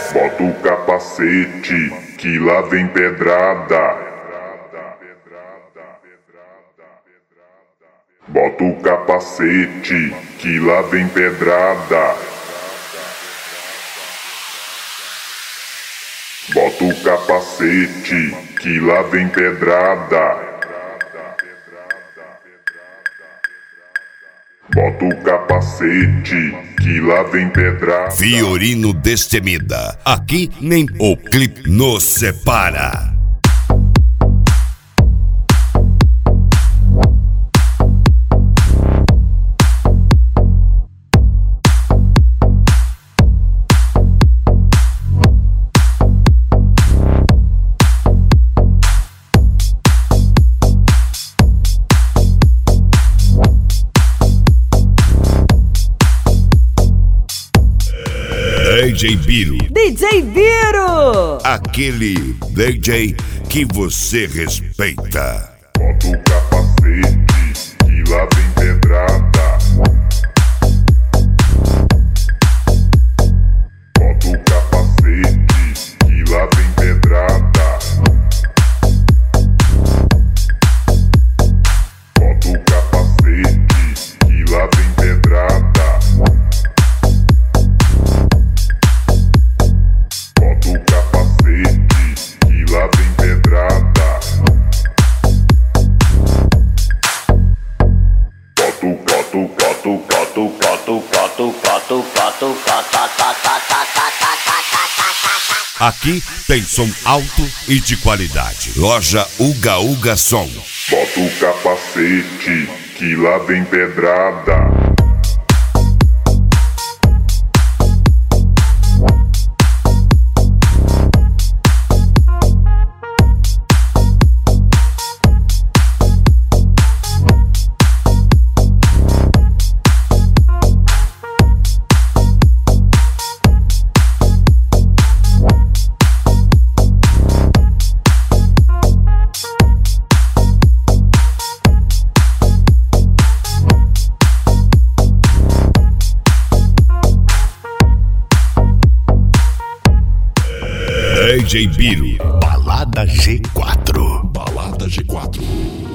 Bota o capacete, que lá vem pedrada. Bota o capacete, que lá vem pedrada. Bota o capacete, que lá vem pedrada. Bota o capacete, que lá vem pedrada. Fiorino Destemida, aqui nem o clipe nos separa. DJ Biro. DJ Biro! Aquele DJ que você respeita. Bota o capacete, que lá vem pedrada. Bota o capacete, que lá vem pedrada. Bota o capacete, que lá vem pedrada. Bota o capacete, que lá vem pedrada. Aqui tem som alto e de qualidade. Loja Uga Uga Som. Bota o capacete, que lá vem pedrada. DJ Biro. Balada G4. Balada G4.